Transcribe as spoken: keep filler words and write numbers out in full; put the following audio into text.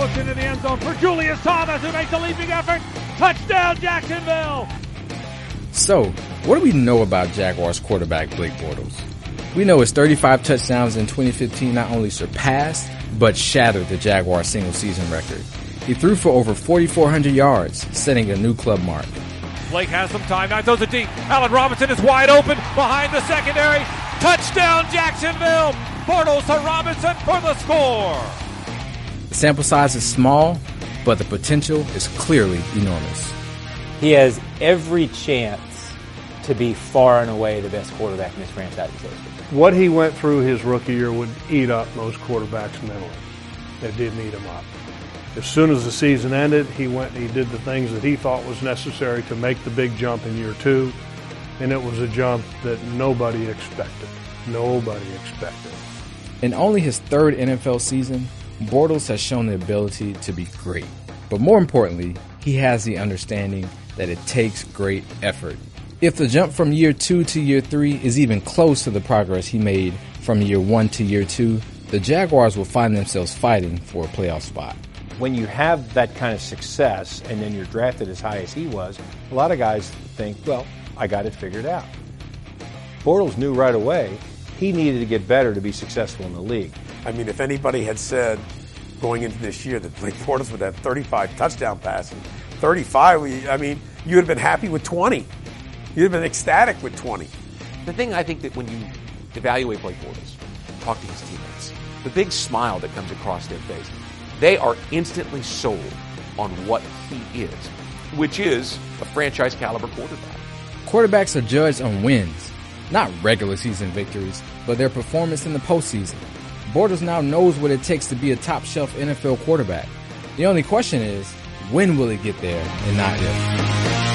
looks into the end zone for Julius Thomas, who makes a leaping effort. Touchdown, Jacksonville! So, what do we know about Jaguars quarterback Blake Bortles? We know his thirty-five touchdowns in twenty fifteen not only surpassed, but shattered the Jaguars single-season record. He threw for over forty-four hundred yards, setting a new club mark. Blake has some time. Now throws it deep. Allen Robinson is wide open behind the secondary. Touchdown, Jacksonville! Bortles to Robinson for the score. The sample size is small, but the potential is clearly enormous. He has every chance to be far and away the best quarterback in this franchise's history. What he went through his rookie year would eat up most quarterbacks mentally. It didn't eat him up. As soon as the season ended, he went and he did the things that he thought was necessary to make the big jump in year two, and it was a jump that nobody expected. Nobody expected. In only his third N F L season, Bortles has shown the ability to be great. But more importantly, he has the understanding that it takes great effort. If the jump from year two to year three is even close to the progress he made from year one to year two, the Jaguars will find themselves fighting for a playoff spot. When you have that kind of success and then you're drafted as high as he was, a lot of guys think, well, I got it figured out. Bortles knew right away he needed to get better to be successful in the league. I mean, if anybody had said going into this year that Blake Bortles would have thirty-five touchdown passes, thirty-five, I mean, you would have been happy with twenty. You'd have been ecstatic with twenty. The thing I think that when you evaluate Blake Bortles, talk to his teammates, the big smile that comes across their face, they are instantly sold on what he is, which is a franchise caliber quarterback. Quarterbacks are judged on wins, not regular season victories, but their performance in the postseason. Bortles now knows what it takes to be a top-shelf N F L quarterback. The only question is, when will it get there and not if?